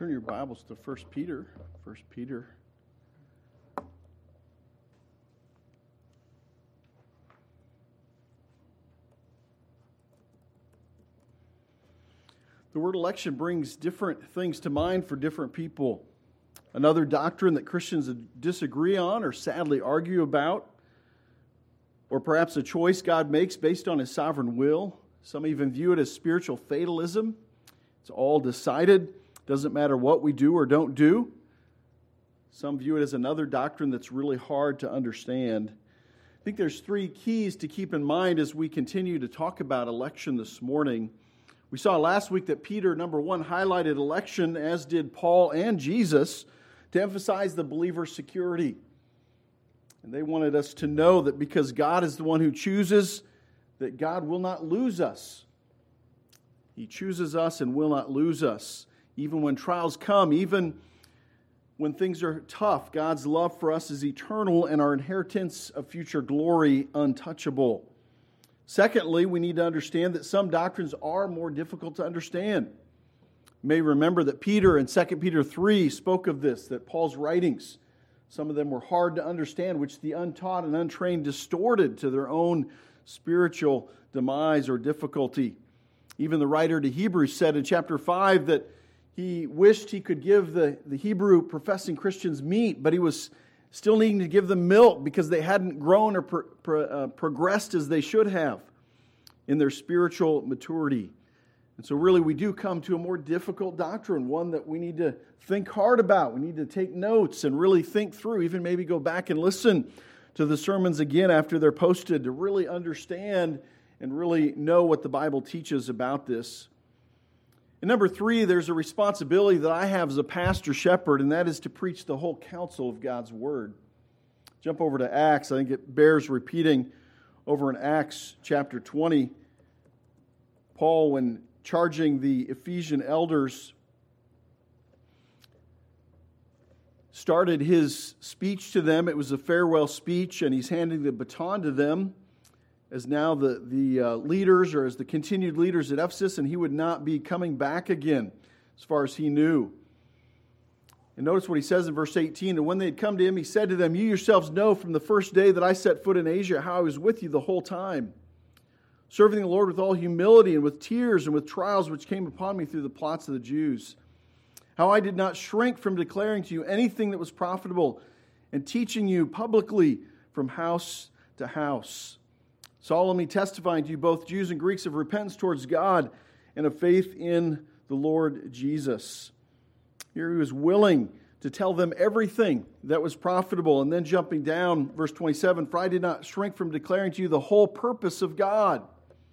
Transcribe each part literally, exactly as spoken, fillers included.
Turn your Bibles to First Peter. First Peter. The word election brings different things to mind for different people. Another doctrine that Christians disagree on or sadly argue about, or perhaps a choice God makes based on His sovereign will. Some even view it as spiritual fatalism. It's all decided. Doesn't matter what we do or don't do. Some view it as another doctrine that's really hard to understand. I think there's three keys to keep in mind as we continue to talk about election this morning. We saw last week that Peter, number one, highlighted election, as did Paul and Jesus, to emphasize the believer's security. And they wanted us to know that because God is the one who chooses, that God will not lose us. He chooses us and will not lose us. Even when trials come, even when things are tough, God's love for us is eternal and our inheritance of future glory untouchable. Secondly, we need to understand that some doctrines are more difficult to understand. You may remember that Peter in Second Peter three spoke of this, that Paul's writings, some of them were hard to understand, which the untaught and untrained distorted to their own spiritual demise or difficulty. Even the writer to Hebrews said in chapter five that he wished he could give the, the Hebrew professing Christians meat, but he was still needing to give them milk because they hadn't grown or pro, pro, uh, progressed as they should have in their spiritual maturity. And so really we do come to a more difficult doctrine, one that we need to think hard about. We need to take notes and really think through, even maybe go back and listen to the sermons again after they're posted to really understand and really know what the Bible teaches about this. And number three, there's a responsibility that I have as a pastor shepherd, and that is to preach the whole counsel of God's Word. Jump over to Acts. I think it bears repeating over in Acts chapter twenty. Paul, when charging the Ephesian elders, started his speech to them. It was a farewell speech, and he's handing the baton to them as now the, the uh, leaders, or as the continued leaders at Ephesus, and he would not be coming back again, as far as he knew. And notice what he says in verse eighteen, and when they had come to him, he said to them, "You yourselves know from the first day that I set foot in Asia how I was with you the whole time, serving the Lord with all humility and with tears and with trials which came upon me through the plots of the Jews. How I did not shrink from declaring to you anything that was profitable and teaching you publicly from house to house, solemnly testifying to you, both Jews and Greeks, of repentance towards God and of faith in the Lord Jesus." Here he was willing to tell them everything that was profitable. And then jumping down, verse twenty-seven, "For I did not shrink from declaring to you the whole purpose of God."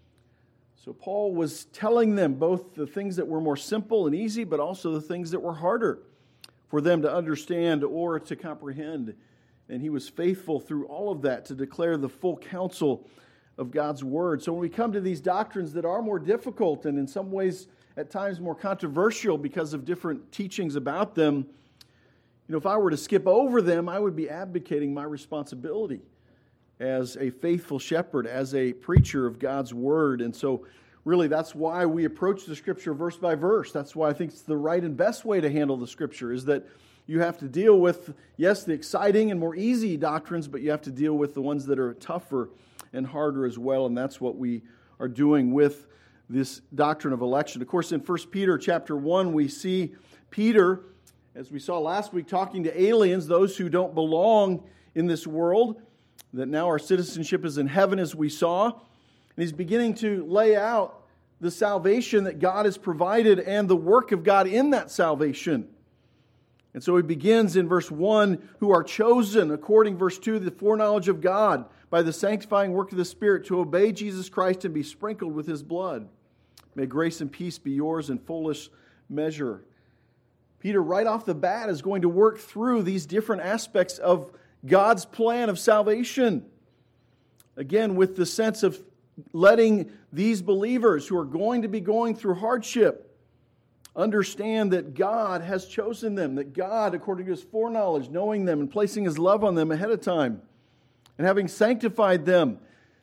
So Paul was telling them both the things that were more simple and easy, but also the things that were harder for them to understand or to comprehend. And he was faithful through all of that to declare the full counsel of God's Word. So when we come to these doctrines that are more difficult and in some ways at times more controversial because of different teachings about them, you know, if I were to skip over them, I would be abdicating my responsibility as a faithful shepherd, as a preacher of God's Word. And so really that's why we approach the Scripture verse by verse. That's why I think it's the right and best way to handle the Scripture, is that you have to deal with, yes, the exciting and more easy doctrines, but you have to deal with the ones that are tougher and harder as well, and that's what we are doing with this doctrine of election. Of course, in First Peter chapter one, we see Peter, as we saw last week, talking to aliens, those who don't belong in this world, that now our citizenship is in heaven, as we saw. And he's beginning to lay out the salvation that God has provided and the work of God in that salvation. And so he begins in verse one, "Who are chosen according," verse two, "the foreknowledge of God by the sanctifying work of the Spirit to obey Jesus Christ and be sprinkled with His blood. May grace and peace be yours in fullest measure." Peter, right off the bat, is going to work through these different aspects of God's plan of salvation. Again, with the sense of letting these believers who are going to be going through hardship understand that God has chosen them, that God, according to His foreknowledge, knowing them and placing His love on them ahead of time, and having sanctified them,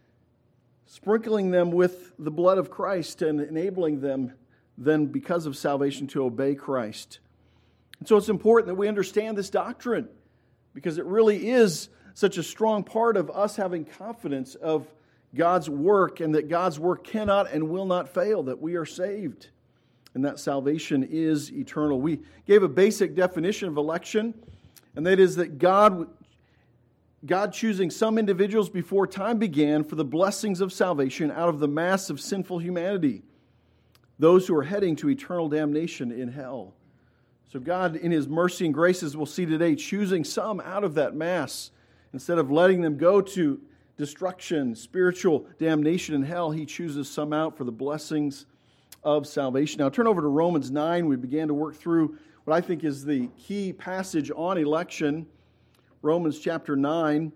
sprinkling them with the blood of Christ and enabling them then, because of salvation, to obey Christ. And so it's important that we understand this doctrine, because it really is such a strong part of us having confidence of God's work, and that God's work cannot and will not fail, that we are saved, and that salvation is eternal. We gave a basic definition of election, and that is that God, God choosing some individuals before time began for the blessings of salvation out of the mass of sinful humanity, those who are heading to eternal damnation in hell. So God, in His mercy and grace, as we'll see today, choosing some out of that mass, instead of letting them go to destruction, spiritual damnation in hell, He chooses some out for the blessings of salvation. Now turn over to Romans nine. We began to work through what I think is the key passage on election, Romans chapter nine.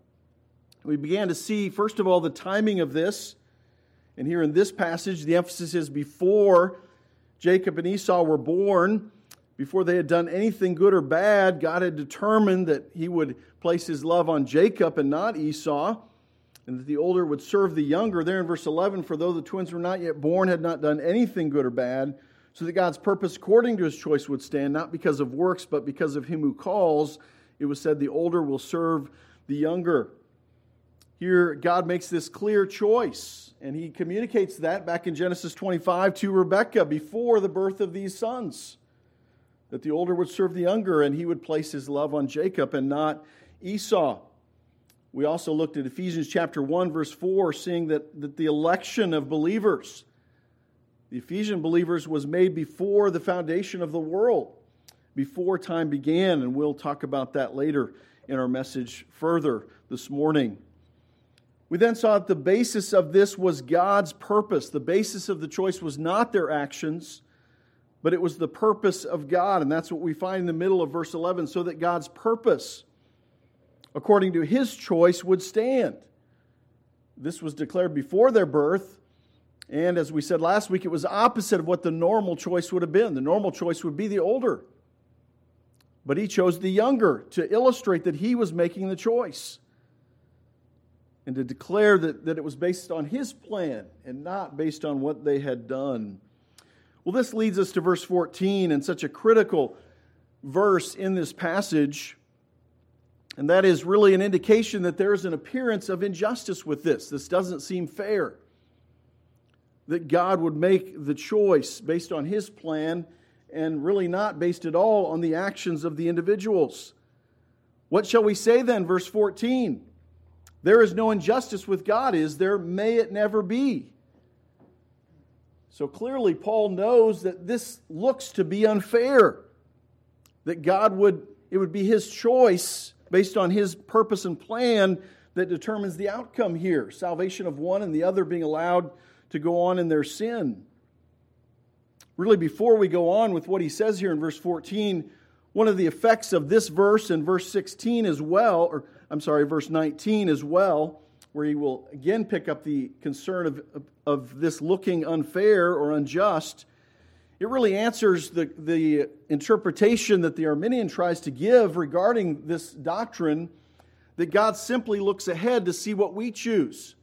We began to see, first of all, the timing of this. And here in this passage, the emphasis is before Jacob and Esau were born, before they had done anything good or bad, God had determined that He would place His love on Jacob and not Esau, and that the older would serve the younger. There in verse eleven, for though the twins were not yet born, had not done anything good or bad, so that God's purpose according to His choice would stand, not because of works, but because of Him who calls, it was said the older will serve the younger. Here, God makes this clear choice, and He communicates that back in Genesis twenty-five to Rebekah before the birth of these sons, that the older would serve the younger, and He would place His love on Jacob and not Esau. We also looked at Ephesians chapter one, verse four, seeing that, that the election of believers, the Ephesian believers, was made before the foundation of the world, before time began, and we'll talk about that later in our message further this morning. We then saw that the basis of this was God's purpose. The basis of the choice was not their actions, but it was the purpose of God, and that's what we find in the middle of verse eleven, so that God's purpose, according to His choice, would stand. This was declared before their birth, and as we said last week, it was opposite of what the normal choice would have been. The normal choice would be the older, but He chose the younger to illustrate that He was making the choice, and to declare that, that it was based on His plan and not based on what they had done. Well, this leads us to verse fourteen, and such a critical verse in this passage. And that is really an indication that there is an appearance of injustice with this. This doesn't seem fair. That God would make the choice based on His plan and really not based at all on the actions of the individuals. What shall we say then? Verse fourteen. There is no injustice with God, is there? May it never be. So clearly Paul knows that this looks to be unfair. That God would, it would be His choice based on His purpose and plan that determines the outcome here. Salvation of one and the other being allowed to go on in their sin. Really, before we go on with what he says here in verse fourteen, one of the effects of this verse in verse sixteen as well, or I'm sorry, verse nineteen as well, where he will again pick up the concern of, of, of this looking unfair or unjust, it really answers the, the interpretation that the Arminian tries to give regarding this doctrine, that God simply looks ahead to see what we choose.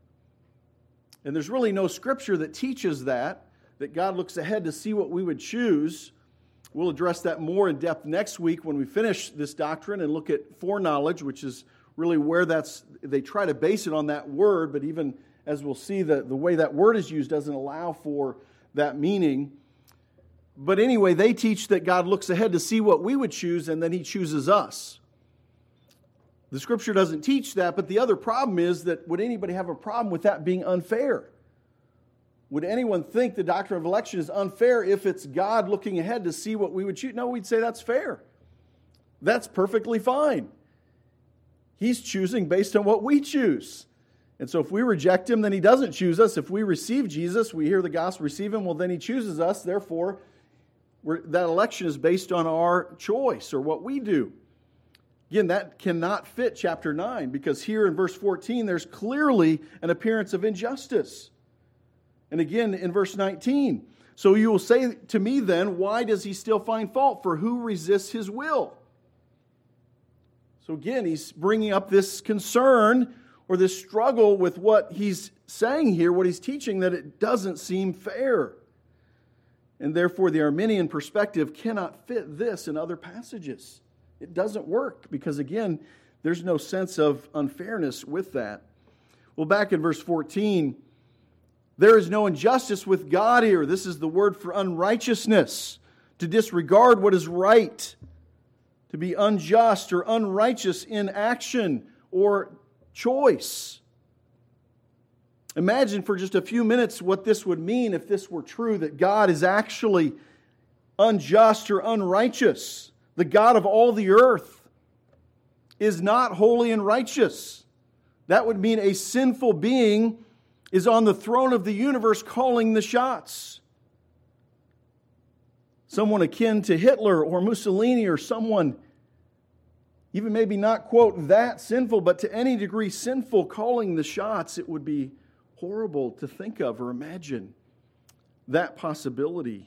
And there's really no scripture that teaches that, that God looks ahead to see what we would choose. We'll address that more in depth next week when we finish this doctrine and look at foreknowledge, which is really where that's, they try to base it on that word, but even as we'll see, the, the way that word is used doesn't allow for that meaning. But anyway, they teach that God looks ahead to see what we would choose, and then He chooses us. The Scripture doesn't teach that, but the other problem is that would anybody have a problem with that being unfair? Would anyone think the doctrine of election is unfair if it's God looking ahead to see what we would choose? No, we'd say that's fair. That's perfectly fine. He's choosing based on what we choose. And so if we reject Him, then He doesn't choose us. If we receive Jesus, we hear the gospel, receive Him, well, then He chooses us. Therefore, we're, that election is based on our choice or what we do. Again, that cannot fit chapter nine, because here in verse fourteen, there's clearly an appearance of injustice. And again, in verse nineteen, so you will say to me then, why does He still find fault? For who resists His will? So again, he's bringing up this concern or this struggle with what he's saying here, what he's teaching, that it doesn't seem fair. And therefore, the Arminian perspective cannot fit this in other passages. It doesn't work because, again, there's no sense of unfairness with that. Well, back in verse fourteen, there is no injustice with God here. This is the word for unrighteousness, to disregard what is right, to be unjust or unrighteous in action or choice. Imagine for just a few minutes what this would mean if this were true, that God is actually unjust or unrighteous. The God of all the earth is not holy and righteous. That would mean a sinful being is on the throne of the universe calling the shots. Someone akin to Hitler or Mussolini, or someone even maybe not, quote, that sinful, but to any degree sinful, calling the shots. It would be horrible to think of or imagine that possibility.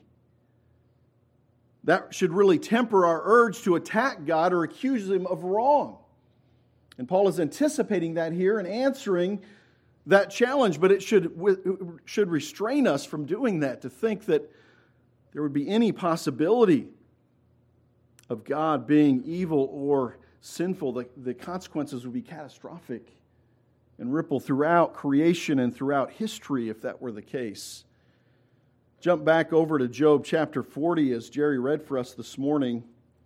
That should really temper our urge to attack God or accuse Him of wrong. And Paul is anticipating that here and answering that challenge, but it should, should restrain us from doing that, to think that there would be any possibility of God being evil or sinful. The, the consequences would be catastrophic and ripple throughout creation and throughout history if that were the case. Jump back over to Job chapter forty, as Jerry read for us this morning.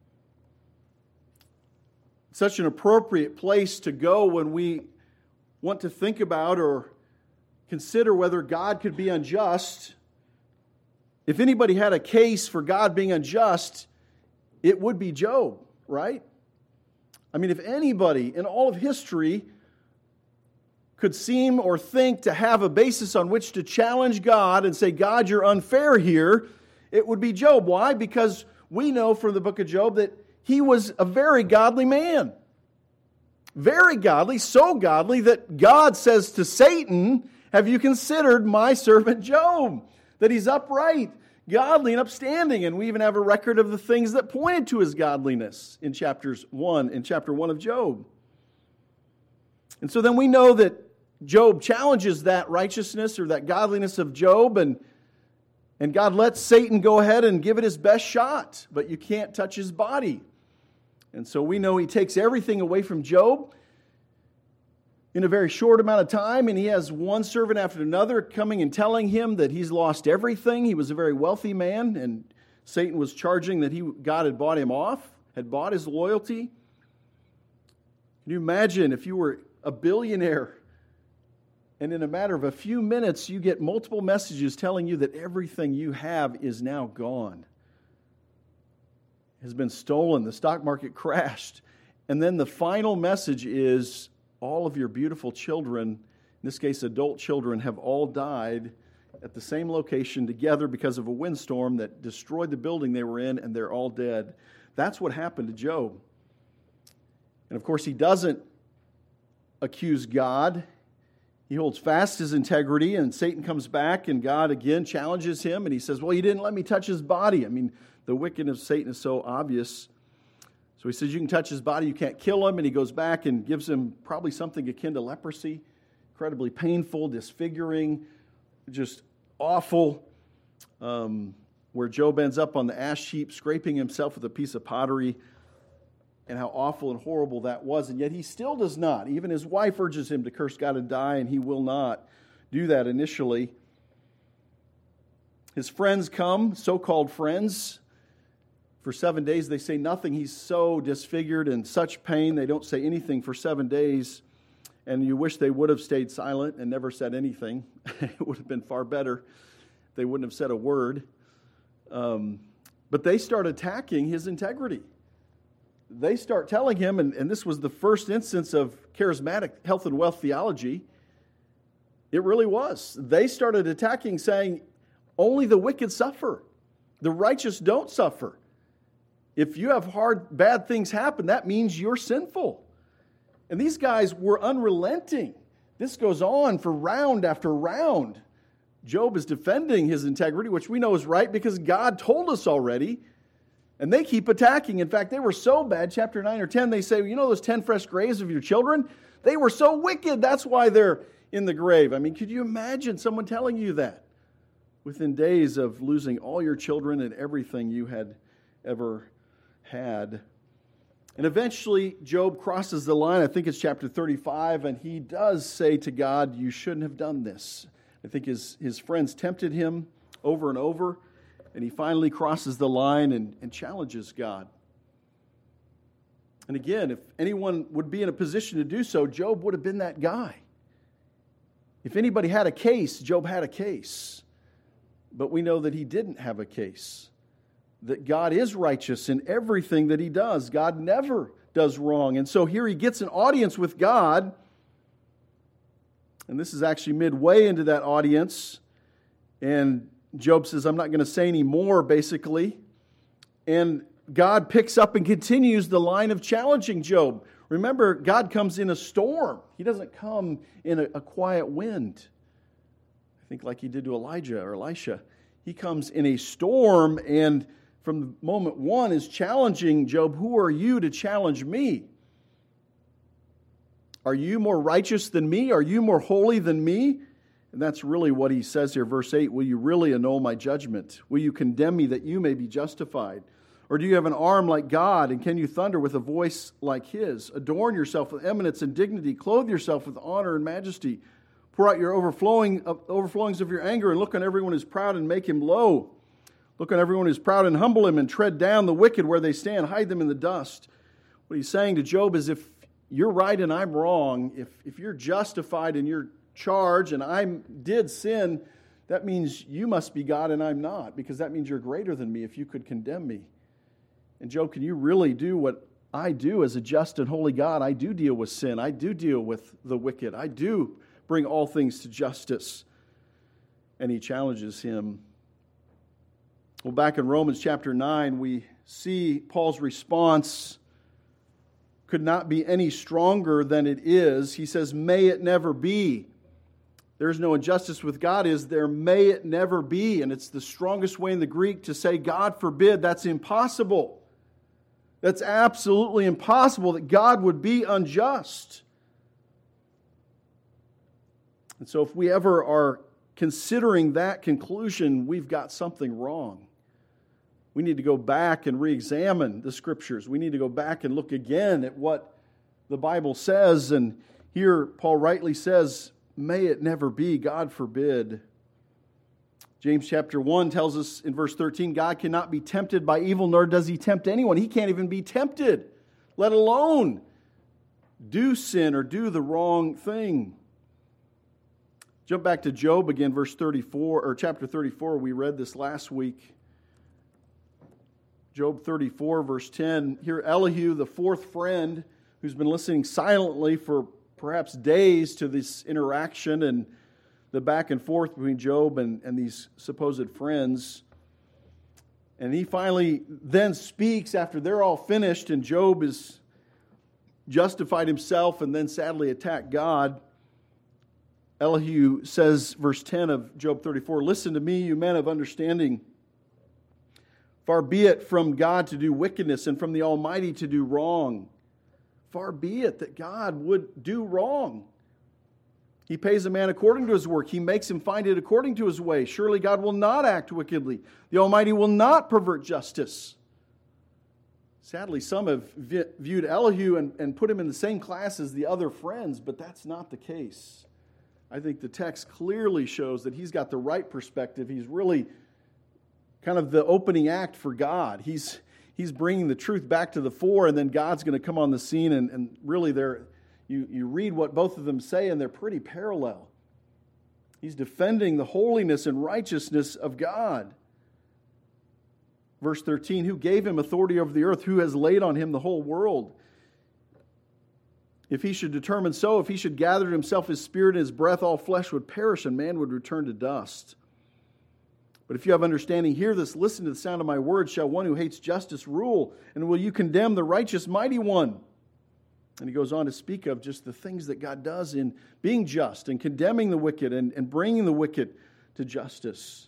Such an appropriate place to go when we want to think about or consider whether God could be unjust. If anybody had a case for God being unjust, it would be Job, right? I mean, if anybody in all of history could seem or think to have a basis on which to challenge God and say, God, you're unfair here, it would be Job. Why? Because we know from the book of Job that he was a very godly man. Very godly, so godly that God says to Satan, have you considered my servant Job? That he's upright, godly, and upstanding. And we even have a record of the things that pointed to his godliness in chapters one, in chapter one of Job. And so then we know that Job challenges that righteousness or that godliness of Job, and, and God lets Satan go ahead and give it his best shot, but you can't touch his body. And so we know he takes everything away from Job in a very short amount of time, and he has one servant after another coming and telling him that he's lost everything. He was a very wealthy man, and Satan was charging that he God had bought him off, had bought his loyalty. Can you imagine if you were a billionaire and in a matter of a few minutes you get multiple messages telling you that everything you have is now gone, has been stolen, the stock market crashed, and then the final message is all of your beautiful children, in this case adult children, have all died at the same location together because of a windstorm that destroyed the building they were in, and they're all dead. That's what happened to Job. And of course, he doesn't accuse God. He holds fast his integrity, and Satan comes back, and God again challenges him, and he says, well, you didn't let me touch his body. I mean, the wickedness of Satan is so obvious. So he says, you can touch his body, you can't kill him, and he goes back and gives him probably something akin to leprosy, incredibly painful, disfiguring, just awful, um, where Job ends up on the ash heap, scraping himself with a piece of pottery, and how awful and horrible that was. And yet he still does not. Even his wife urges him to curse God and die, and he will not do that initially. His friends come, so-called friends. For seven days they say nothing. He's so disfigured and such pain, they don't say anything for seven days. And you wish they would have stayed silent and never said anything. It would have been far better. They wouldn't have said a word. Um, but they start attacking his integrity. They start telling him, and, and this was the first instance of charismatic health and wealth theology. It really was. They started attacking, saying, only the wicked suffer. The righteous don't suffer. If you have hard, bad things happen, that means you're sinful. And these guys were unrelenting. This goes on for round after round. Job is defending his integrity, which we know is right because God told us already. And they keep attacking. In fact, they were so bad, chapter nine or ten, they say, you know those ten fresh graves of your children? They were so wicked, that's why they're in the grave. I mean, could you imagine someone telling you that? within days of losing all your children and everything you had ever had. And eventually, Job crosses the line. I think it's chapter thirty-five, and he does say to God, you shouldn't have done this. I think his, his friends tempted him over and over, and he finally crosses the line and, and challenges God. And again, if anyone would be in a position to do so, Job would have been that guy. If anybody had a case, Job had a case. But we know that he didn't have a case. That God is righteous in everything that he does. God never does wrong. And so here he gets an audience with God. And this is actually midway into that audience. And Job says, I'm not going to say any more, basically. And God picks up and continues the line of challenging Job. Remember, God comes in a storm. He doesn't come in a, a quiet wind. I think like he did to Elijah or Elisha. He comes in a storm, and from moment one is challenging Job. Who are you to challenge me? Are you more righteous than me? Are you more holy than me? And that's really what he says here, verse eight. Will you really annul my judgment? Will you condemn me that you may be justified? Or do you have an arm like God, and can you thunder with a voice like his? Adorn yourself with eminence and dignity. Clothe yourself with honor and majesty. Pour out your overflowing overflowings of your anger, and look on everyone who's proud and make him low. Look on everyone who's proud and humble him, and tread down the wicked where they stand. Hide them in the dust. What he's saying to Job is, if you're right and I'm wrong, if, if you're justified in your charge and I did sin, that means you must be God and I'm not, because that means you're greater than me if you could condemn me. And Job, can you really do what I do as a just and holy God? I do deal with sin. I do deal with the wicked. I do bring all things to justice. And he challenges him. Well, back in Romans chapter nine, we see Paul's response could not be any stronger than it is. He says, may it never be. There's no injustice with God, is there? May it never be. And it's the strongest way in the Greek to say, God forbid. That's impossible. That's absolutely impossible that God would be unjust. And so if we ever are considering that conclusion, we've got something wrong. We need to go back and re-examine the Scriptures. We need to go back and look again at what the Bible says. And here Paul rightly says, may it never be, God forbid. James chapter one tells us in verse thirteen, God cannot be tempted by evil, nor does he tempt anyone. He can't even be tempted, let alone do sin or do the wrong thing. Jump back to Job again, verse thirty-four, or chapter thirty-four. We read this last week. Job thirty-four, verse ten. Here Elihu, the fourth friend, who's been listening silently for perhaps days to this interaction and the back and forth between Job and, and these supposed friends. And he finally then speaks after they're all finished and Job has justified himself and then sadly attacked God. Elihu says, verse ten of Job thirty-four, listen to me, you men of understanding. Far be it from God to do wickedness and from the Almighty to do wrong. Far be it that God would do wrong. He pays a man according to his work. He makes him find it according to his way. Surely God will not act wickedly. The Almighty will not pervert justice. Sadly, some have viewed Elihu and, and put him in the same class as the other friends, but that's not the case. I think the text clearly shows that he's got the right perspective. He's really kind of the opening act for God. He's he's bringing the truth back to the fore, and then God's going to come on the scene, and, and really they're, you, you read what both of them say, and they're pretty parallel. He's defending the holiness and righteousness of God. Verse thirteen, who gave him authority over the earth? Who has laid on him the whole world? If he should determine so, if he should gather to himself his spirit and his breath, all flesh would perish, and man would return to dust. But if you have understanding, hear this, listen to the sound of my words. Shall one who hates justice rule? And will you condemn the righteous mighty one? And he goes on to speak of just the things that God does in being just and condemning the wicked and, and bringing the wicked to justice.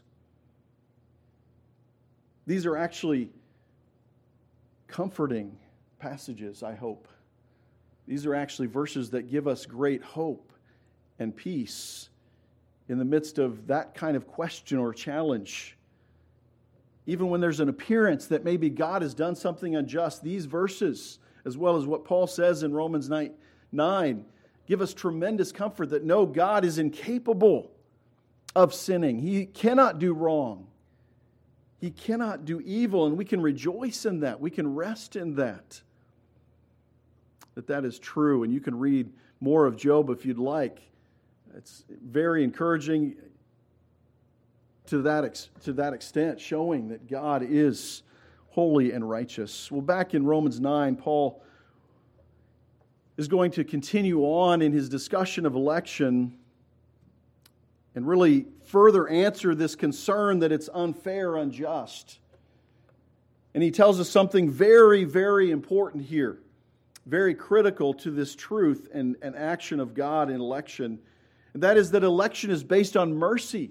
These are actually comforting passages, I hope. These are actually verses that give us great hope and peace in the midst of that kind of question or challenge. Even when there's an appearance that maybe God has done something unjust, these verses, as well as what Paul says in Romans nine, give us tremendous comfort that no, God is incapable of sinning. He cannot do wrong. He cannot do evil, and we can rejoice in that. We can rest in that. That that is true, and you can read more of Job if you'd like. It's very encouraging to that, ex- to that extent, showing that God is holy and righteous. Well, back in Romans nine, Paul is going to continue on in his discussion of election and really further answer this concern that it's unfair, unjust. And he tells us something very, very important here, very critical to this truth and, and action of God in election. And that is that election is based on mercy.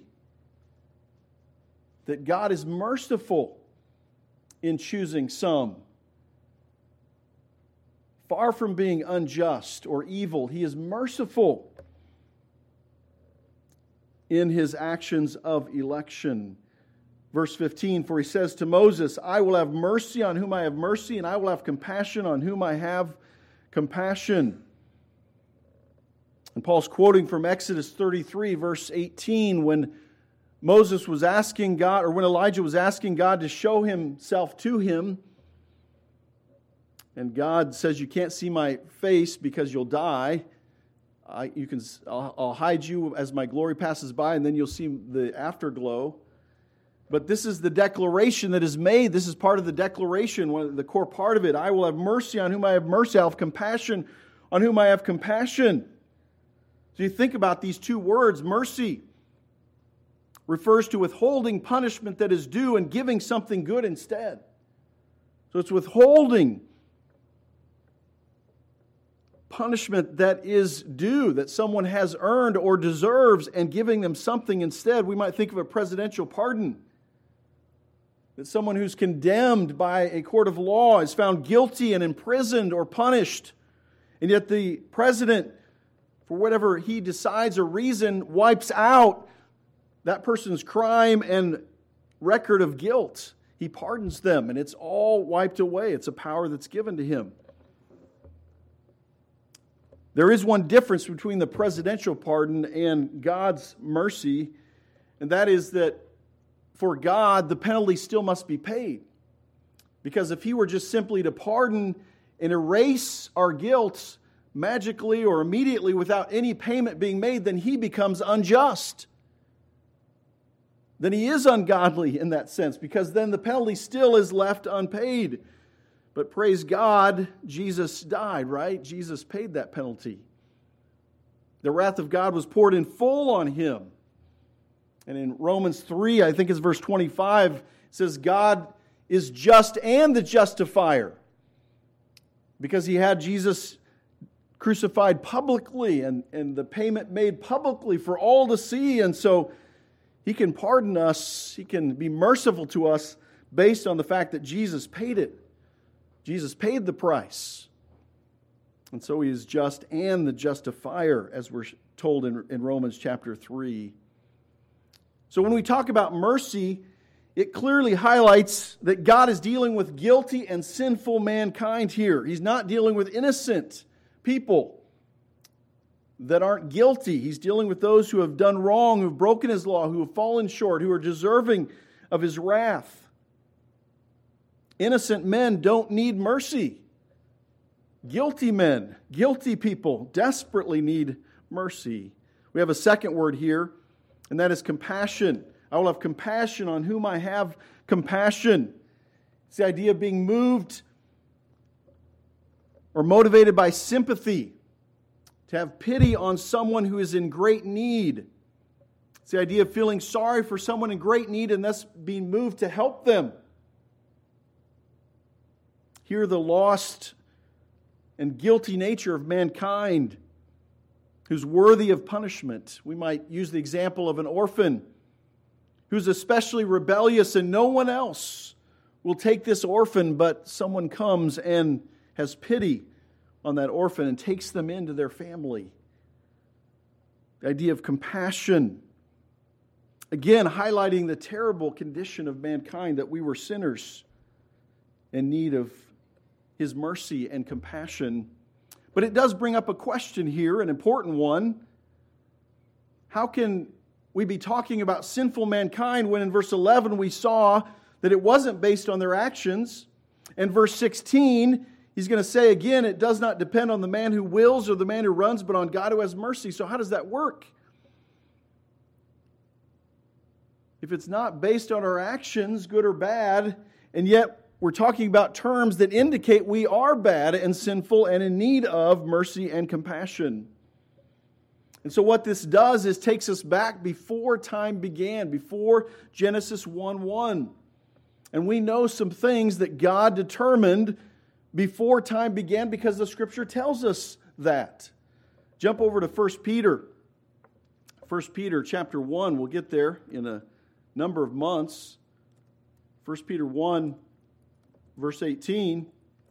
That God is merciful in choosing some. Far from being unjust or evil, He is merciful in His actions of election. Verse fifteen, for He says to Moses, I will have mercy on whom I have mercy, and I will have compassion on whom I have compassion. And Paul's quoting from Exodus thirty-three, verse eighteen, when Moses was asking God, or when Elijah was asking God to show Himself to him, and God says, you can't see my face because you'll die. I, you can, I'll, I'll hide you as my glory passes by, and then you'll see the afterglow. But this is the declaration that is made. This is part of the declaration, one, the core part of it. I will have mercy on whom I have mercy. I'll have compassion on whom I have compassion. So you think about these two words. Mercy refers to withholding punishment that is due and giving something good instead. So it's withholding punishment that is due, that someone has earned or deserves, and giving them something instead. We might think of a presidential pardon. That someone who's condemned by a court of law is found guilty and imprisoned or punished, and yet the president, for whatever he decides or reason, wipes out that person's crime and record of guilt. He pardons them, and it's all wiped away. It's a power that's given to him. There is one difference between the presidential pardon and God's mercy, and that is that for God, the penalty still must be paid. Because if He were just simply to pardon and erase our guilt magically or immediately without any payment being made, then He becomes unjust. Then He is ungodly in that sense, because then the penalty still is left unpaid. But praise God, Jesus died, right? Jesus paid that penalty. The wrath of God was poured in full on Him. And in Romans three, I think it's verse twenty-five, it says God is just and the justifier. Because He had Jesus crucified publicly and, and the payment made publicly for all to see. And so He can pardon us, He can be merciful to us based on the fact that Jesus paid it. Jesus paid the price. And so He is just and the justifier, as we're told in, in Romans chapter three. So when we talk about mercy, it clearly highlights that God is dealing with guilty and sinful mankind here. He's not dealing with innocent people that aren't guilty. He's dealing with those who have done wrong, who have broken His law, who have fallen short, who are deserving of His wrath. Innocent men don't need mercy. Guilty men, guilty people desperately need mercy. We have a second word here, and that is compassion. I will have compassion on whom I have compassion. It's the idea of being moved or motivated by sympathy, to have pity on someone who is in great need. It's the idea of feeling sorry for someone in great need and thus being moved to help them. Here, the lost and guilty nature of mankind who's worthy of punishment. We might use the example of an orphan who's especially rebellious, and no one else will take this orphan, but someone comes and has pity on that orphan and takes them into their family. The idea of compassion. Again, highlighting the terrible condition of mankind, that we were sinners in need of His mercy and compassion. But it does bring up a question here, an important one. How can we be talking about sinful mankind when in verse eleven we saw that it wasn't based on their actions? And verse sixteen, he's going to say again, it does not depend on the man who wills or the man who runs, but on God who has mercy. So how does that work? If it's not based on our actions, good or bad, and yet we're talking about terms that indicate we are bad and sinful and in need of mercy and compassion. And so what this does is takes us back before time began, before Genesis one one. And we know some things that God determined before time began because the Scripture tells us that. Jump over to First Peter. First Peter chapter one, we'll get there in a number of months. First Peter one, verse eighteen.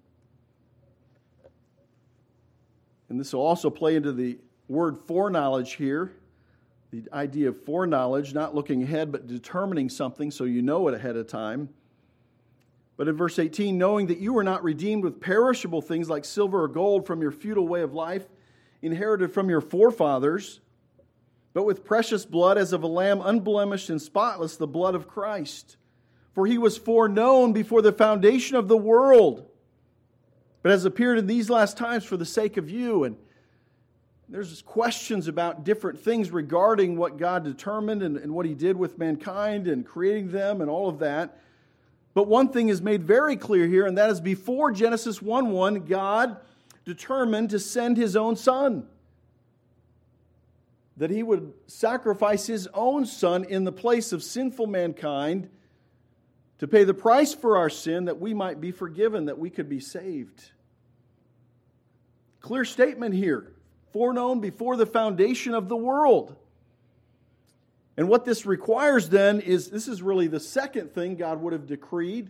And this will also play into the word foreknowledge here. The idea of foreknowledge, not looking ahead, but determining something so you know it ahead of time. But in verse eighteen, knowing that you were not redeemed with perishable things like silver or gold from your futile way of life, inherited from your forefathers, but with precious blood as of a lamb unblemished and spotless, the blood of Christ. For He was foreknown before the foundation of the world, but has appeared in these last times for the sake of you. And there's questions about different things regarding what God determined and, and what He did with mankind and creating them and all of that. But one thing is made very clear here, and that is before Genesis one one, God determined to send His own Son. That He would sacrifice His own Son in the place of sinful mankind to pay the price for our sin that we might be forgiven, that we could be saved. Clear statement here. Foreknown before the foundation of the world. And what this requires then is, this is really the second thing God would have decreed.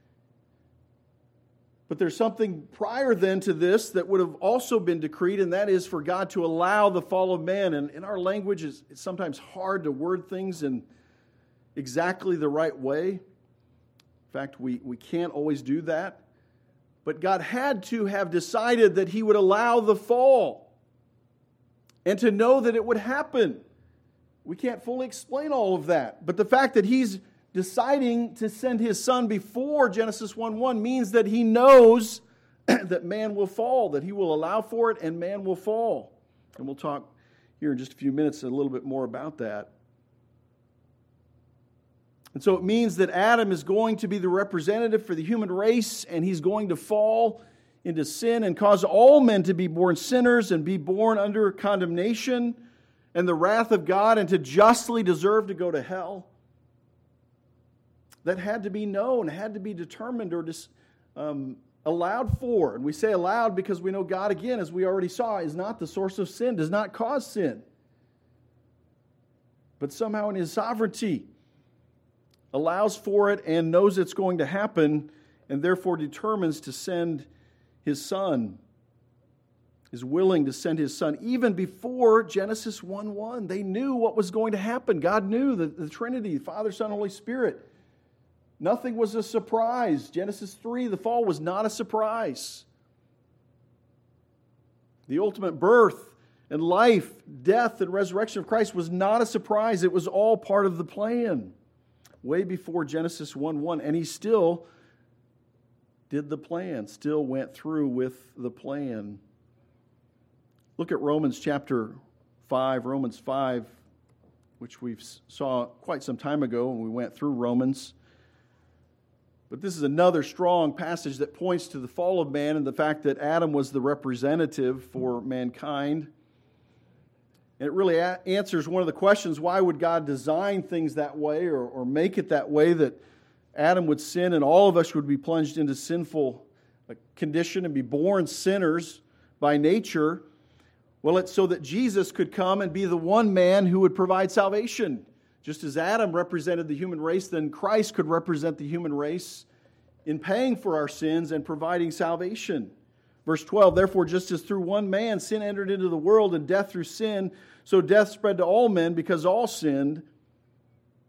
But there's something prior then to this that would have also been decreed, and that is for God to allow the fall of man. And in our language, it's sometimes hard to word things in exactly the right way. In fact, we, we can't always do that. But God had to have decided that He would allow the fall and to know that it would happen. We can't fully explain all of that. But the fact that He's deciding to send His Son before Genesis one one means that He knows that man will fall, that He will allow for it and man will fall. And we'll talk here in just a few minutes a little bit more about that. And so it means that Adam is going to be the representative for the human race, and he's going to fall into sin and cause all men to be born sinners and be born under condemnation and the wrath of God and to justly deserve to go to hell. That had to be known, had to be determined or dis, um, allowed for. And we say allowed because we know God, again, as we already saw, is not the source of sin, does not cause sin. But somehow in His sovereignty, allows for it and knows it's going to happen, and therefore determines to send His Son, is willing to send His Son. Even before Genesis one one, they knew what was going to happen. God knew the, the Trinity, Father, Son, Holy Spirit. Nothing was a surprise. Genesis three, the fall was not a surprise. The ultimate birth and life, death, and resurrection of Christ was not a surprise. It was all part of the plan. Way before Genesis one one, and He still did the plan, still went through with the plan. Look at Romans chapter five, Romans five, which we saw quite some time ago when we went through Romans. But this is another strong passage that points to the fall of man and the fact that Adam was the representative for mankind. And it really a- answers one of the questions, why would God design things that way or, or make it that way that Adam would sin and all of us would be plunged into sinful condition and be born sinners by nature? Well, it's so that Jesus could come and be the one man who would provide salvation. Just as Adam represented the human race, then Christ could represent the human race in paying for our sins and providing salvation. Verse twelve, therefore, just as through one man sin entered into the world and death through sin, so death spread to all men because all sinned.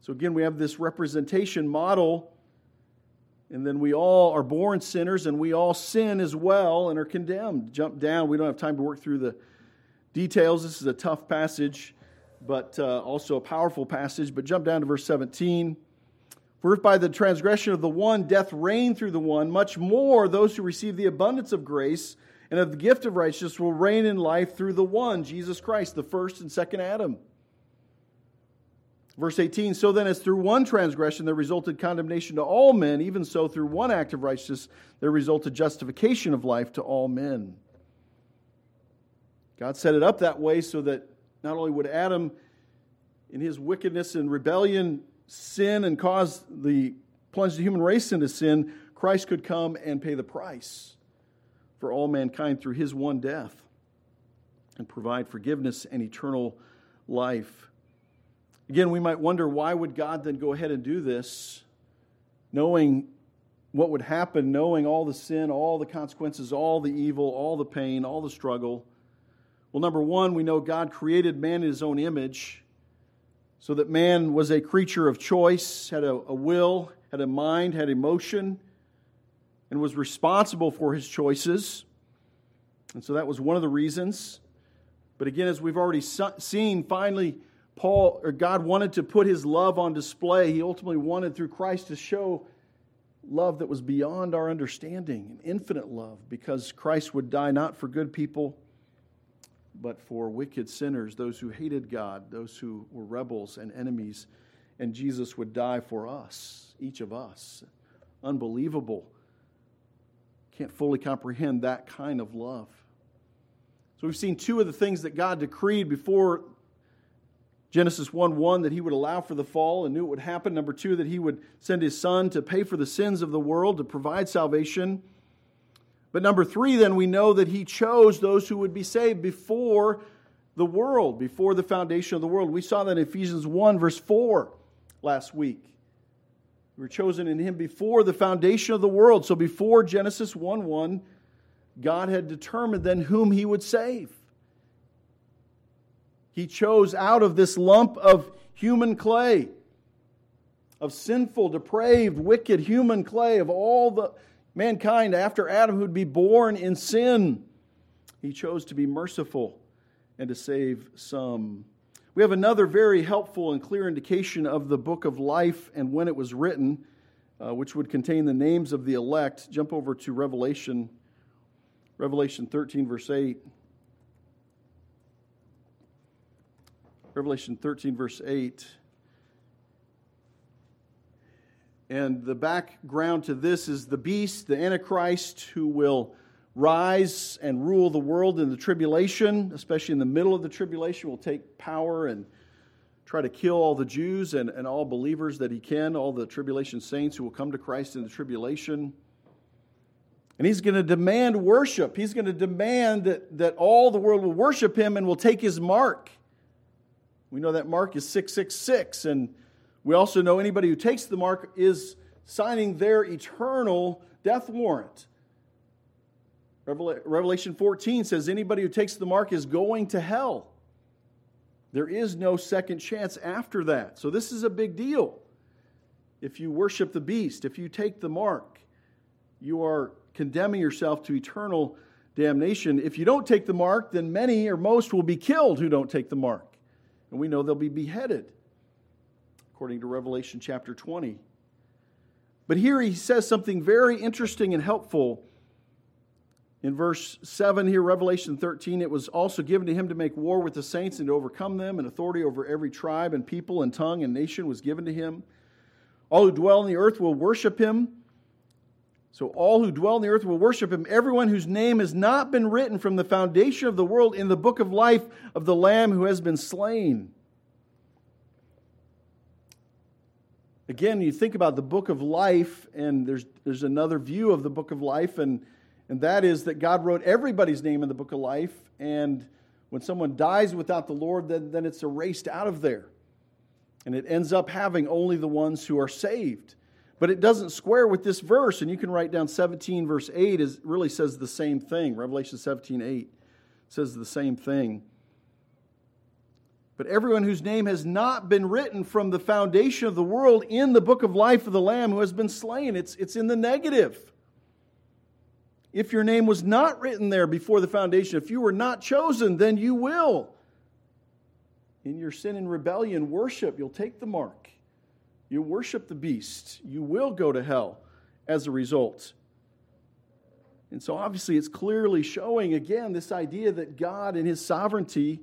So again, we have this representation model, and then we all are born sinners, and we all sin as well and are condemned. Jump down. We don't have time to work through the details. This is a tough passage, but uh, also a powerful passage. But jump down to verse seventeen. For if by the transgression of the one death reigned through the one, much more those who receive the abundance of grace and of the gift of righteousness will reign in life through the one, Jesus Christ, the first and second Adam. Verse eighteen, so then as through one transgression there resulted condemnation to all men, even so through one act of righteousness there resulted justification of life to all men. God set it up that way so that not only would Adam, in his wickedness and rebellion, sin and cause the plunge the human race into sin, Christ could come and pay the price for all mankind through his one death and provide forgiveness and eternal life. Again, we might wonder, why would God then go ahead and do this, knowing what would happen, knowing all the sin, all the consequences, all the evil, all the pain, all the struggle? Well, number one, we know God created man in his own image, so that man was a creature of choice, had a, a will, had a mind, had emotion, and was responsible for his choices. And so that was one of the reasons. But again, as we've already seen, finally, Paul or God wanted to put his love on display. He ultimately wanted through Christ to show love that was beyond our understanding, an infinite love, because Christ would die not for good people, but for wicked sinners, those who hated God, those who were rebels and enemies. And Jesus would die for us, each of us. Unbelievable. Can't fully comprehend that kind of love. So we've seen two of the things that God decreed before Genesis one one, that he would allow for the fall and knew it would happen. Number two, that he would send his Son to pay for the sins of the world, to provide salvation. But number three, then, we know that he chose those who would be saved before the world, before the foundation of the world. We saw that in Ephesians one, verse four last week. We were chosen in him before the foundation of the world. So before Genesis one one, God had determined then whom he would save. He chose out of this lump of human clay, of sinful, depraved, wicked human clay, of all the mankind after Adam who'd be born in sin. He chose to be merciful and to save some. We have another very helpful and clear indication of the book of life and when it was written, uh, which would contain the names of the elect. Jump over to Revelation, Revelation thirteen, verse eight. Revelation thirteen, verse eight. And the background to this is the beast, the Antichrist, who will rise and rule the world in the tribulation, especially in the middle of the tribulation, will take power and try to kill all the Jews and, and all believers that he can, all the tribulation saints who will come to Christ in the tribulation. And he's going to demand worship. He's going to demand that, that all the world will worship him and will take his mark. We know that mark is six six six, and we also know anybody who takes the mark is signing their eternal death warrant. Revelation fourteen says anybody who takes the mark is going to hell. There is no second chance after that. So this is a big deal. If you worship the beast, if you take the mark, you are condemning yourself to eternal damnation. If you don't take the mark, then many or most will be killed who don't take the mark. And we know they'll be beheaded, according to Revelation chapter twenty. But here he says something very interesting and helpful. In verse seven here, Revelation thirteen, it was also given to him to make war with the saints and to overcome them, and authority over every tribe and people and tongue and nation was given to him. All who dwell on the earth will worship him. So all who dwell on the earth will worship him, everyone whose name has not been written from the foundation of the world in the book of life of the Lamb who has been slain. Again, you think about the book of life, and there's there's another view of the book of life, and, and that is that God wrote everybody's name in the book of life, and when someone dies without the Lord, then, then it's erased out of there. And it ends up having only the ones who are saved. But it doesn't square with this verse, and you can write down seventeen verse eight, is really says the same thing. Revelation seventeen eight says the same thing. But everyone whose name has not been written from the foundation of the world in the book of life of the Lamb who has been slain. It's, it's in the negative. If your name was not written there before the foundation, if you were not chosen, then you will. In your sin and rebellion, worship, you'll take the mark. You worship the beast. You will go to hell as a result. And so obviously it's clearly showing, again, this idea that God in His sovereignty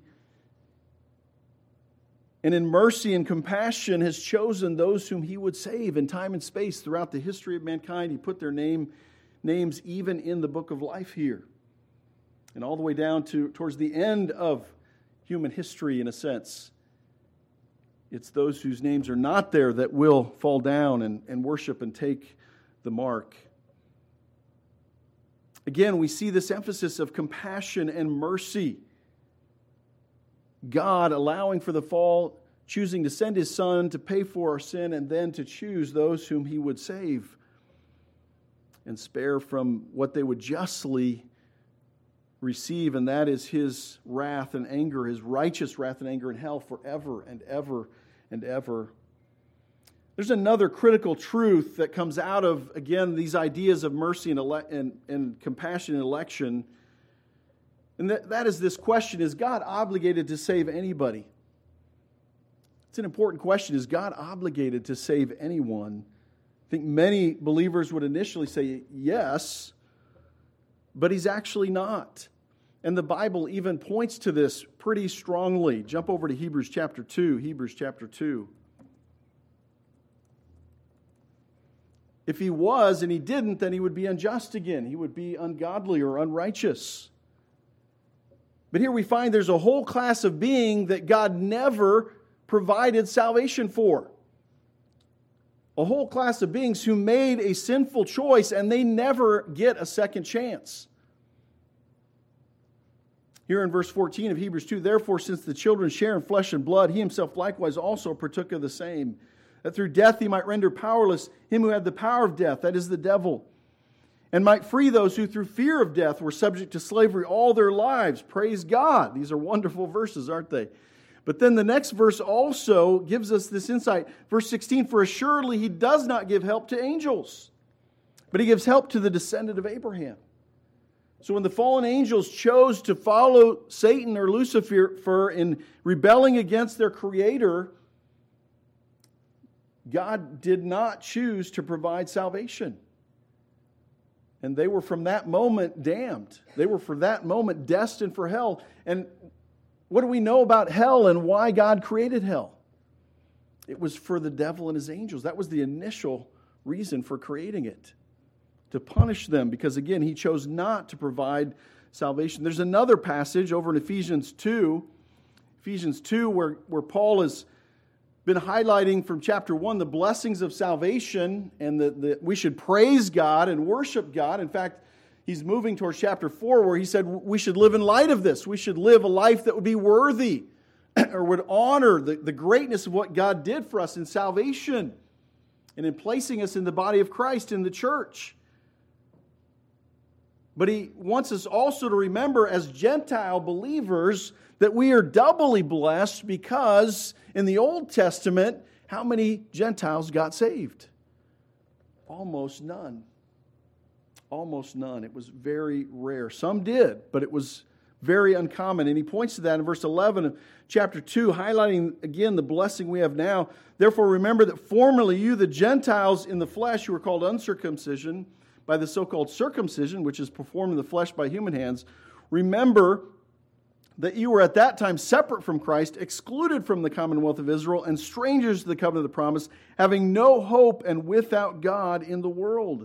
and in mercy and compassion has chosen those whom He would save in time and space throughout the history of mankind. He put their name, names even in the book of life here. And all the way down to towards the end of human history, in a sense. It's those whose names are not there that will fall down and, and worship and take the mark. Again, we see this emphasis of compassion and mercy. God allowing for the fall, choosing to send His Son to pay for our sin, and then to choose those whom He would save and spare from what they would justly receive, and that is His wrath and anger, His righteous wrath and anger in hell forever and ever and ever. There's another critical truth that comes out of, again, these ideas of mercy and, ele- and, and compassion and election. And that, that is this question, is God obligated to save anybody? It's an important question. Is God obligated to save anyone? I think many believers would initially say yes, but He's actually not. And the Bible even points to this pretty strongly. Jump over to Hebrews chapter two. Hebrews chapter two. If He was and He didn't, then He would be unjust again. He would be ungodly or unrighteous. But here we find there's a whole class of being that God never provided salvation for. A whole class of beings who made a sinful choice and they never get a second chance. Here in verse fourteen of Hebrews two, therefore, since the children share in flesh and blood, He Himself likewise also partook of the same, that through death He might render powerless him who had the power of death, that is the devil, and might free those who through fear of death were subject to slavery all their lives. Praise God. These are wonderful verses, aren't they? But then the next verse also gives us this insight. Verse sixteen, for assuredly He does not give help to angels, but He gives help to the descendant of Abraham. So when the fallen angels chose to follow Satan or Lucifer in rebelling against their Creator, God did not choose to provide salvation. And they were from that moment damned. They were for that moment destined for hell. And what do we know about hell and why God created hell? It was for the devil and his angels. That was the initial reason for creating it. To punish them, because again, He chose not to provide salvation. There's another passage over in Ephesians two, Ephesians two, where, where Paul has been highlighting from chapter one the blessings of salvation and that we should praise God and worship God. In fact, he's moving towards chapter four where he said we should live in light of this. We should live a life that would be worthy or would honor the, the greatness of what God did for us in salvation and in placing us in the body of Christ in the church. But he wants us also to remember as Gentile believers that we are doubly blessed because in the Old Testament, how many Gentiles got saved? Almost none. Almost none. It was very rare. Some did, but it was very uncommon. And he points to that in verse eleven of chapter two, highlighting again the blessing we have now. Therefore remember that formerly you, the Gentiles in the flesh, who were called uncircumcision, by the so-called circumcision, which is performed in the flesh by human hands, remember that you were at that time separate from Christ, excluded from the commonwealth of Israel, and strangers to the covenant of the promise, having no hope and without God in the world.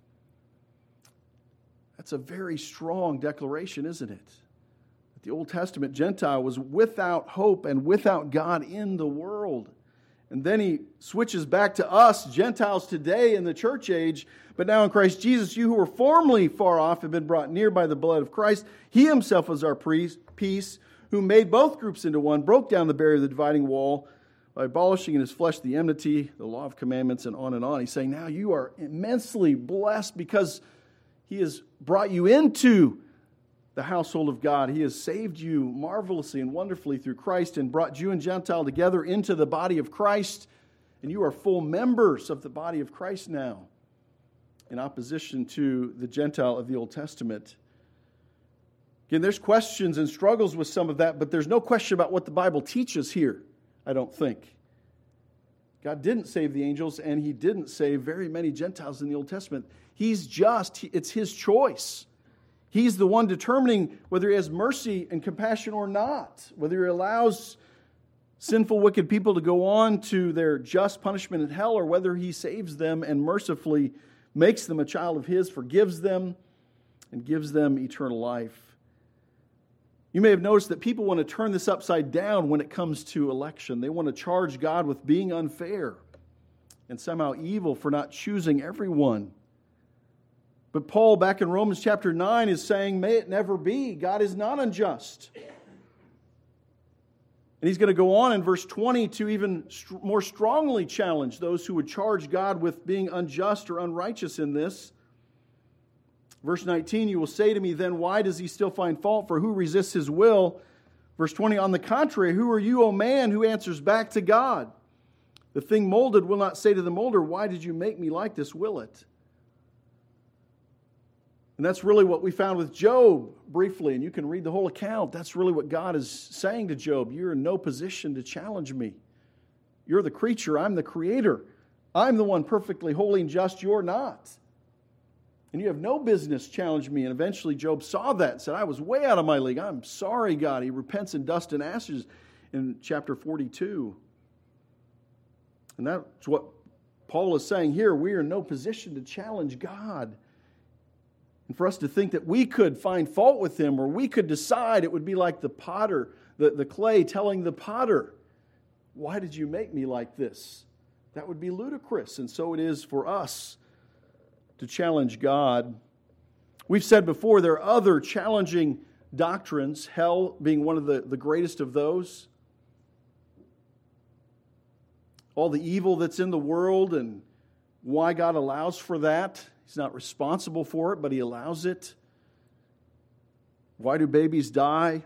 That's a very strong declaration, isn't it? That the Old Testament Gentile was without hope and without God in the world. And then he switches back to us, Gentiles today in the church age, but now in Christ Jesus, you who were formerly far off have been brought near by the blood of Christ. He Himself is our peace, who made both groups into one, broke down the barrier of the dividing wall by abolishing in His flesh the enmity, the law of commandments, and on and on. He's saying now you are immensely blessed because He has brought you into the household of God. He has saved you marvelously and wonderfully through Christ and brought Jew and Gentile together into the body of Christ. And you are full members of the body of Christ now, in opposition to the Gentile of the Old Testament. Again, there's questions and struggles with some of that, but there's no question about what the Bible teaches here, I don't think. God didn't save the angels, and He didn't save very many Gentiles in the Old Testament. He's just, it's His choice. He's the one determining whether He has mercy and compassion or not, whether He allows sinful, wicked people to go on to their just punishment in hell, or whether He saves them and mercifully makes them a child of His, forgives them, and gives them eternal life. You may have noticed that people want to turn this upside down when it comes to election. They want to charge God with being unfair and somehow evil for not choosing everyone. But Paul, back in Romans chapter nine, is saying, may it never be. God is not unjust. And he's going to go on in verse twenty to even more strongly challenge those who would charge God with being unjust or unrighteous in this. Verse nineteen, you will say to me, then why does he still find fault? For who resists his will? Verse twenty, on the contrary, who are you, O man, who answers back to God? The thing molded will not say to the molder, why did you make me like this, will it? And that's really what we found with Job briefly, and you can read the whole account. That's really what God is saying to Job. You're in no position to challenge me. You're the creature, I'm the creator. I'm the one perfectly holy and just, you're not. And you have no business challenging me. And eventually Job saw that and said, I was way out of my league. I'm sorry, God. He repents in dust and ashes in chapter forty-two. And that's what Paul is saying here. We are in no position to challenge God. And for us to think that we could find fault with Him, or we could decide, it would be like the potter, the, the clay telling the potter, why did you make me like this? That would be ludicrous. And so it is for us to challenge God. We've said before there are other challenging doctrines, hell being one of the, the greatest of those. All the evil that's in the world and why God allows for that. He's not responsible for it, but He allows it. Why do babies die?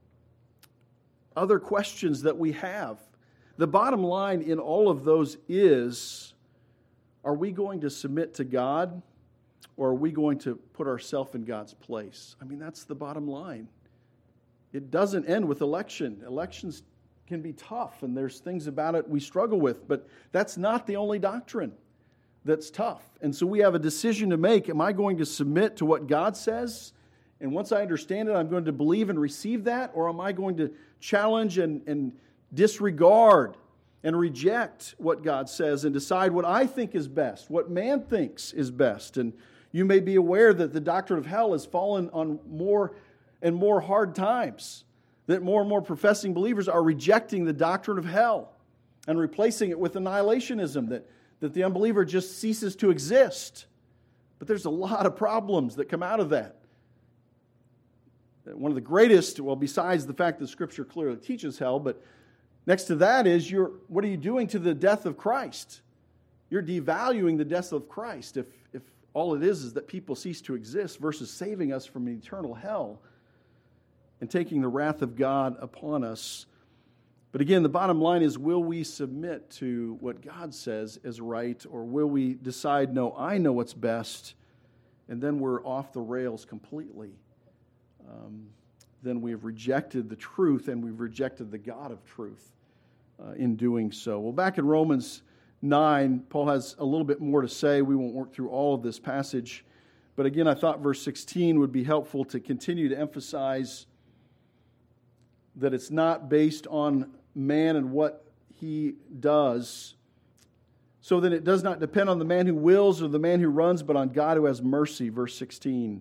Other questions that we have. The bottom line in all of those is, are we going to submit to God, or are we going to put ourselves in God's place? I mean, that's the bottom line. It doesn't end with election. Elections can be tough, and there's things about it we struggle with, but that's not the only doctrine that's tough. And so we have a decision to make. Am I going to submit to what God says? And once I understand it, I'm going to believe and receive that? Or am I going to challenge and, and disregard and reject what God says and decide what I think is best, what man thinks is best? And you may be aware that the doctrine of hell has fallen on more and more hard times, that more and more professing believers are rejecting the doctrine of hell and replacing it with annihilationism, that, that the unbeliever just ceases to exist. But there's a lot of problems that come out of that. One of the greatest, well, besides the fact that Scripture clearly teaches hell, but next to that is, you're, what are you doing to the death of Christ? You're devaluing the death of Christ if, if all it is is that people cease to exist versus saving us from eternal hell and taking the wrath of God upon us. But again, the bottom line is, will we submit to what God says is right, or will we decide, no, I know what's best, and then we're off the rails completely? Um, then we have rejected the truth, and we've rejected the God of truth uh, in doing so. Well, back in Romans nine, Paul has a little bit more to say. We won't work through all of this passage. But again, I thought verse sixteen would be helpful to continue to emphasize that it's not based on man and what he does, so that it does not depend on the man who wills or the man who runs, but on God who has mercy, verse sixteen.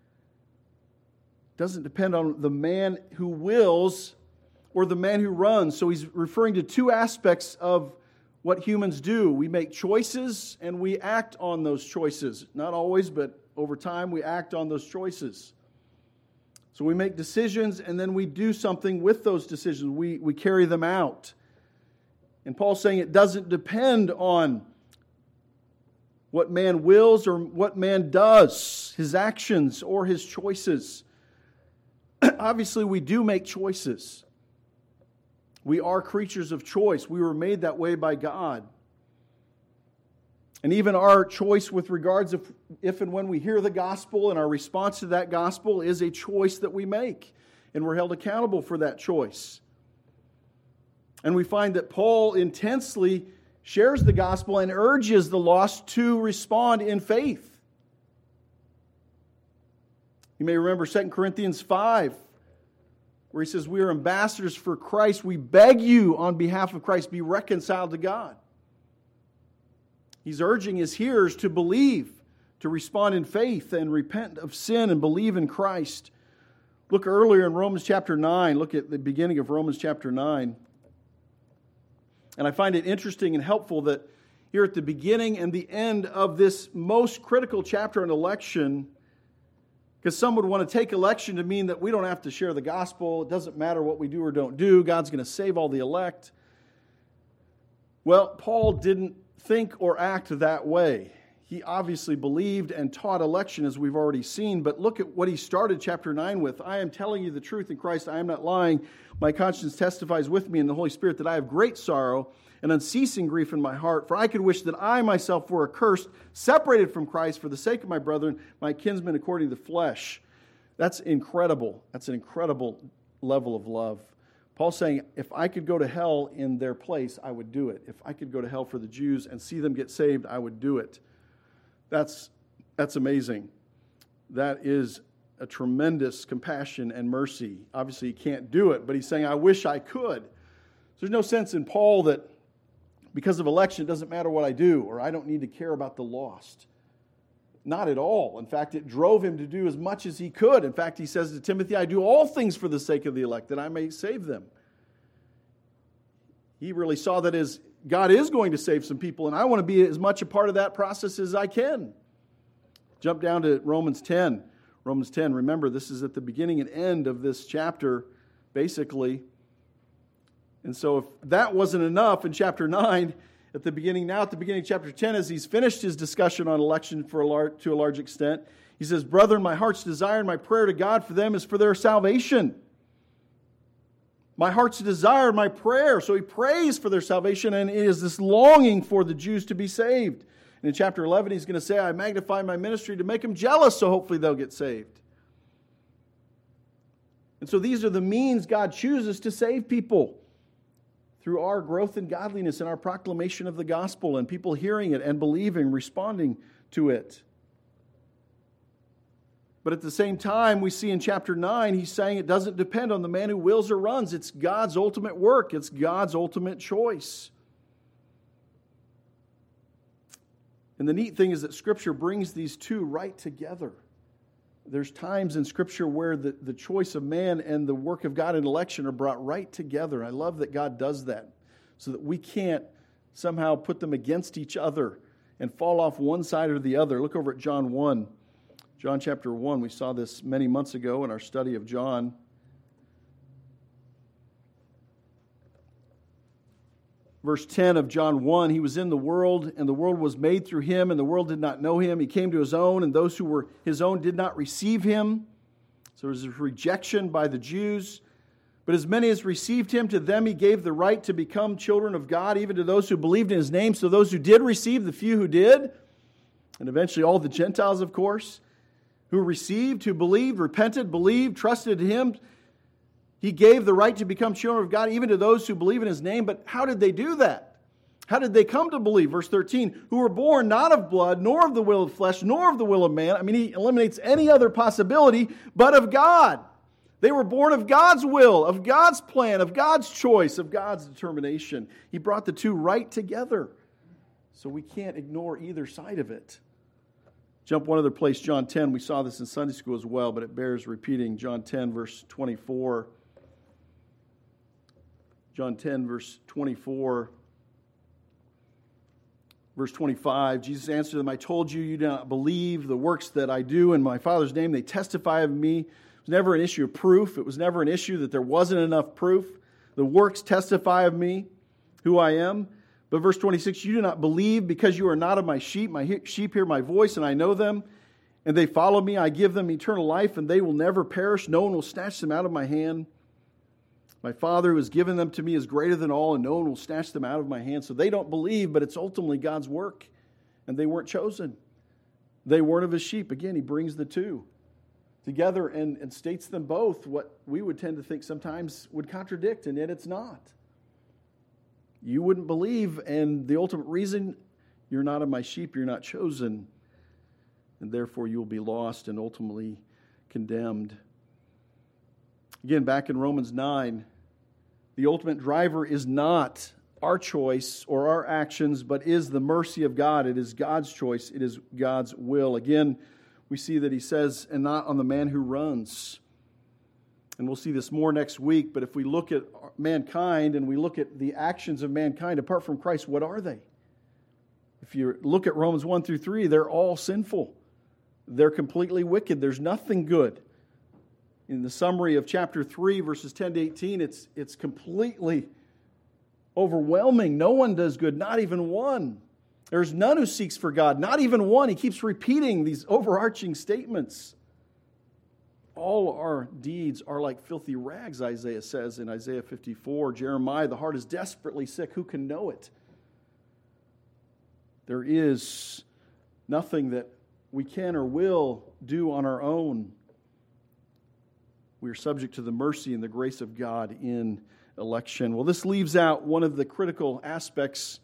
Doesn't depend on the man who wills or the man who runs. So he's referring to two aspects of what humans do. We make choices and we act on those choices. Not always, but over time we act on those choices. So we make decisions and then we do something with those decisions. We, we carry them out. And Paul's saying it doesn't depend on what man wills or what man does, his actions or his choices. obviously we do make choices. We are creatures of choice. We were made that way by God. And even our choice with regards if, if and when we hear the gospel and our response to that gospel is a choice that we make. And we're held accountable for that choice. And we find that Paul intensely shares the gospel and urges the lost to respond in faith. You may remember Second Corinthians five, where he says, we are ambassadors for Christ. We beg you on behalf of Christ, be reconciled to God. He's urging his hearers to believe, to respond in faith and repent of sin and believe in Christ. Look earlier in Romans chapter nine. Look at the beginning of Romans chapter nine. And I find it interesting and helpful that here at the beginning and the end of this most critical chapter on election, because some would want to take election to mean that we don't have to share the gospel. It doesn't matter what we do or don't do. God's going to save all the elect. Well, Paul didn't think or act that way. He obviously believed and taught election, as we've already seen. But look at what he started chapter nine with. I am telling you the truth in Christ. I am not lying. My conscience testifies with me in the Holy Spirit that I have great sorrow and unceasing grief in my heart. For I could wish that I myself were accursed, separated from Christ for the sake of my brethren, my kinsmen according to the flesh. That's incredible. That's an incredible level of love. Paul's saying, if I could go to hell in their place, I would do it. If I could go to hell for the Jews and see them get saved, I would do it. That's, that's amazing. That is a tremendous compassion and mercy. Obviously, he can't do it, but he's saying, I wish I could. So there's no sense in Paul that because of election, it doesn't matter what I do, or I don't need to care about the lost. Not at all. In fact, it drove him to do as much as he could. In fact, he says to Timothy, I do all things for the sake of the elect, that I may save them. He really saw that as God is going to save some people, and I want to be as much a part of that process as I can. Jump down to Romans ten. Romans ten, remember, this is at the beginning and end of this chapter, basically. And so if that wasn't enough in chapter nine, at the beginning, now at the beginning of chapter ten, as he's finished his discussion on election for a large, to a large extent, he says, brethren, my heart's desire and my prayer to God for them is for their salvation. My heart's desire and my prayer. So he prays for their salvation, and it is this longing for the Jews to be saved. And in chapter eleven, he's going to say, I magnify my ministry to make them jealous, so hopefully they'll get saved. And so these are the means God chooses to save people, through our growth in godliness and our proclamation of the gospel and people hearing it and believing, responding to it. But at the same time, we see in chapter nine, he's saying it doesn't depend on the man who wills or runs. It's God's ultimate work. It's God's ultimate choice. And the neat thing is that Scripture brings these two right together. There's times in Scripture where the, the choice of man and the work of God in election are brought right together. I love that God does that so that we can't somehow put them against each other and fall off one side or the other. Look over at John one. John chapter one, we saw this many months ago in our study of John. Verse ten of John one, he was in the world, and the world was made through him, and the world did not know him. He came to his own, and those who were his own did not receive him. So there was a rejection by the Jews. But as many as received him, to them he gave the right to become children of God, even to those who believed in his name. So those who did receive, the few who did, and eventually all the Gentiles, of course, who received, who believed, repented, believed, trusted in him, he gave the right to become children of God, even to those who believe in his name. But how did they do that? How did they come to believe? Verse thirteen, who were born not of blood, nor of the will of flesh, nor of the will of man. I mean, he eliminates any other possibility, but of God. They were born of God's will, of God's plan, of God's choice, of God's determination. He brought the two right together. So we can't ignore either side of it. Jump one other place, John ten. We saw this in Sunday school as well, but it bears repeating. John ten, verse twenty-four. John ten, verse twenty-four. Verse twenty-five, Jesus answered them, I told you, you do not believe the works that I do in my Father's name. They testify of me. It was never an issue of proof. It was never an issue that there wasn't enough proof. The works testify of me, who I am. But verse twenty-six, you do not believe because you are not of my sheep. My sheep hear my voice, and I know them, and they follow me. I give them eternal life, and they will never perish. No one will snatch them out of my hand. My Father who has given them to me is greater than all, and no one will snatch them out of my hand. So they don't believe, but it's ultimately God's work, and they weren't chosen. They weren't of his sheep. Again, he brings the two together and, and states them both, what we would tend to think sometimes would contradict, and yet it's not. You wouldn't believe, and the ultimate reason, you're not of my sheep, you're not chosen, and therefore you'll be lost and ultimately condemned. Again, back in Romans nine, the ultimate driver is not our choice or our actions, but is the mercy of God. It is God's choice. It is God's will. Again, we see that he says, and not on the man who runs. And we'll see this more next week, but if we look at mankind and we look at the actions of mankind apart from Christ, what are they? If you look at Romans one through three, they're all sinful. They're completely wicked. There's nothing good. In the summary of chapter three, verses ten to eighteen, it's, it's completely overwhelming. No one does good, not even one. There's none who seeks for God, not even one. He keeps repeating these overarching statements. All our deeds are like filthy rags, Isaiah says in Isaiah fifty-four. Jeremiah, the heart is desperately sick. Who can know it? There is nothing that we can or will do on our own. We are subject to the mercy and the grace of God in election. Well, this leaves out one of the critical aspects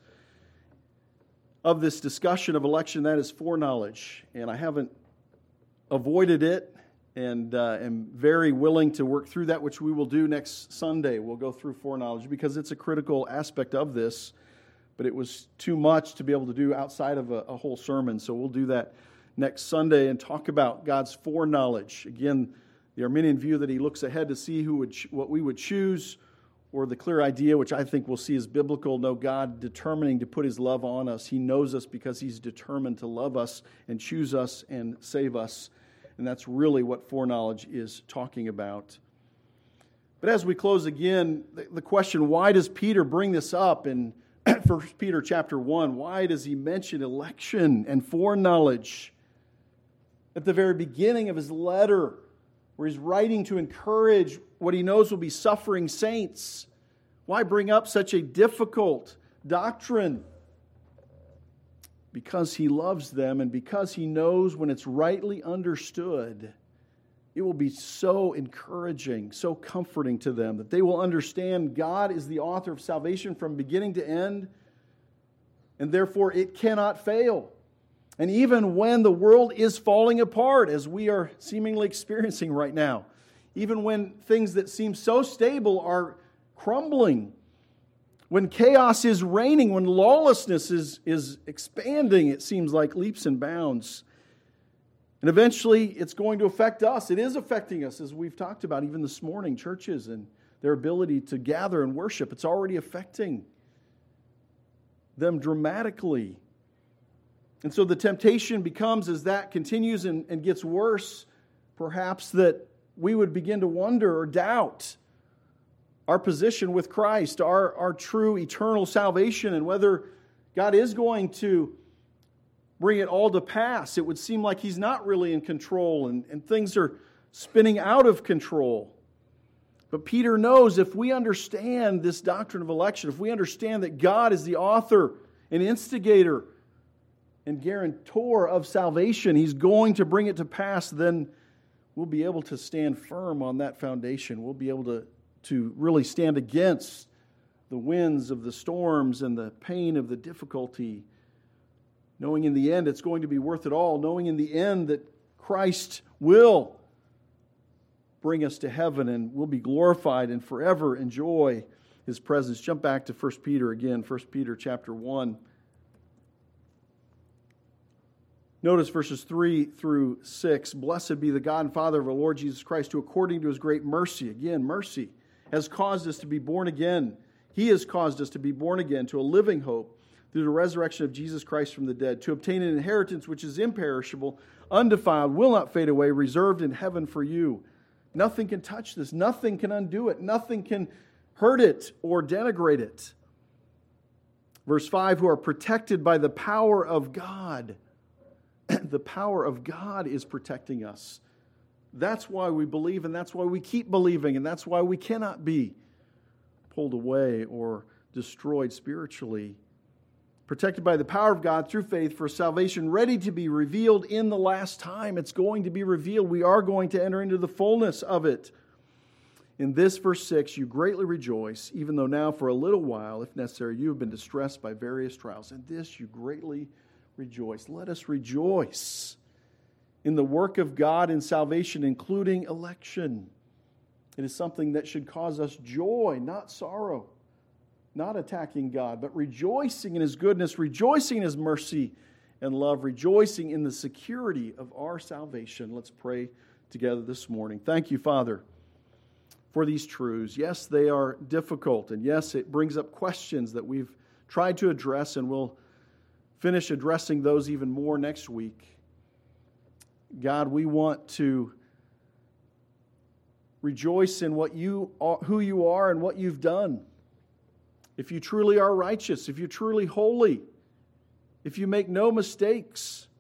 of this discussion of election, that is foreknowledge. And I haven't avoided it, and uh, am very willing to work through that, which we will do next Sunday. We'll go through foreknowledge because it's a critical aspect of this, but it was too much to be able to do outside of a, a whole sermon. So we'll do that next Sunday and talk about God's foreknowledge. Again, the Arminian view that he looks ahead to see who would what we would choose, or the clear idea, which I think we'll see is biblical, no God determining to put his love on us. He knows us because he's determined to love us and choose us and save us. And that's really what foreknowledge is talking about. But as we close again, the question, why does Peter bring this up in First Peter chapter one? Why does he mention election and foreknowledge at the very beginning of his letter, where he's writing to encourage what he knows will be suffering saints? Why bring up such a difficult doctrine? Because he loves them, and because he knows when it's rightly understood, it will be so encouraging, so comforting to them, that they will understand God is the author of salvation from beginning to end, and therefore it cannot fail. And even when the world is falling apart, as we are seemingly experiencing right now, even when things that seem so stable are crumbling, when chaos is reigning, when lawlessness is, is expanding, it seems like leaps and bounds. And eventually it's going to affect us. It is affecting us, as we've talked about even this morning, churches and their ability to gather and worship. It's already affecting them dramatically. And so the temptation becomes, as that continues and, and gets worse, perhaps that we would begin to wonder or doubt our position with Christ, our, our true eternal salvation, and whether God is going to bring it all to pass. It would seem like he's not really in control, and, and things are spinning out of control. But Peter knows if we understand this doctrine of election, if we understand that God is the author and instigator and guarantor of salvation, he's going to bring it to pass, then we'll be able to stand firm on that foundation. We'll be able to, to really stand against the winds of the storms and the pain of the difficulty, knowing in the end it's going to be worth it all, knowing in the end that Christ will bring us to heaven and we'll be glorified and forever enjoy his presence. Jump back to First Peter again, First Peter chapter one. Notice verses three through six. Blessed be the God and Father of our Lord Jesus Christ, who according to his great mercy, again, mercy, has caused us to be born again. He has caused us to be born again to a living hope through the resurrection of Jesus Christ from the dead, to obtain an inheritance which is imperishable, undefiled, will not fade away, reserved in heaven for you. Nothing can touch this. Nothing can undo it. Nothing can hurt it or denigrate it. Verse five, who are protected by the power of God the power of God is protecting us. That's why we believe, and that's why we keep believing, and that's why we cannot be pulled away or destroyed spiritually. Protected by the power of God through faith for salvation, ready to be revealed in the last time. It's going to be revealed. We are going to enter into the fullness of it. In this, verse six, you greatly rejoice, even though now for a little while, if necessary, you have been distressed by various trials. In this you greatly rejoice. Let us rejoice in the work of God in salvation, including election. It is something that should cause us joy, not sorrow. Not attacking God, but rejoicing in His goodness, rejoicing in His mercy and love, rejoicing in the security of our salvation. Let's pray together this morning. Thank you, Father, for these truths. Yes, they are difficult, and yes, it brings up questions that we've tried to address, and we'll finish addressing those even more next week. God, we want to rejoice in what you are, who you are and what you've done. If you truly are righteous, if you're truly holy, if you make no mistakes,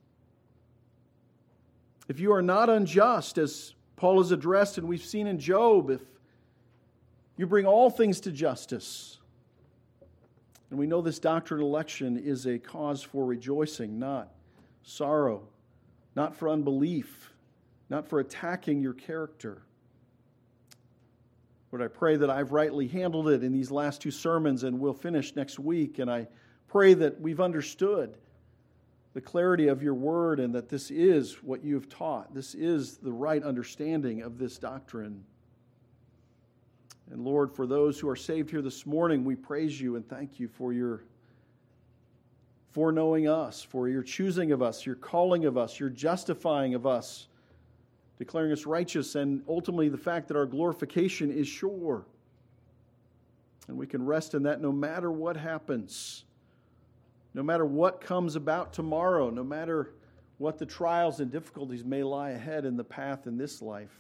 if you are not unjust, as Paul has addressed and we've seen in Job, if you bring all things to justice. And we know this doctrine of election is a cause for rejoicing, not sorrow, not for unbelief, not for attacking your character. Lord, I pray that I've rightly handled it in these last two sermons, and we'll finish next week. And I pray that we've understood the clarity of your word and that this is what you have taught. This is the right understanding of this doctrine. And Lord, for those who are saved here this morning, we praise you and thank you for your foreknowing us, for your choosing of us, your calling of us, your justifying of us, declaring us righteous, and ultimately the fact that our glorification is sure. And we can rest in that no matter what happens, no matter what comes about tomorrow, no matter what the trials and difficulties may lie ahead in the path in this life.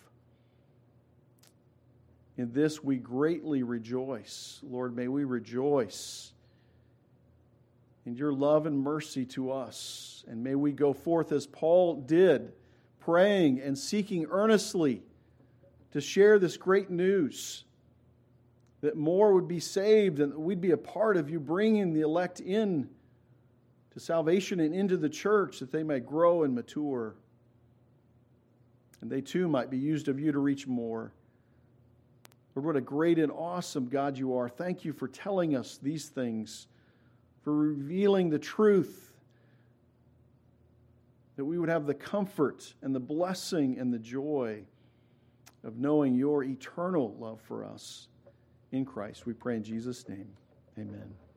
In this we greatly rejoice. Lord, may we rejoice in your love and mercy to us. And may we go forth as Paul did, praying and seeking earnestly to share this great news, that more would be saved and that we'd be a part of you bringing the elect in to salvation and into the church, that they may grow and mature. And they too might be used of you to reach more. Lord, what a great and awesome God you are. Thank you for telling us these things, for revealing the truth, that we would have the comfort and the blessing and the joy of knowing your eternal love for us in Christ. We pray in Jesus' name. Amen.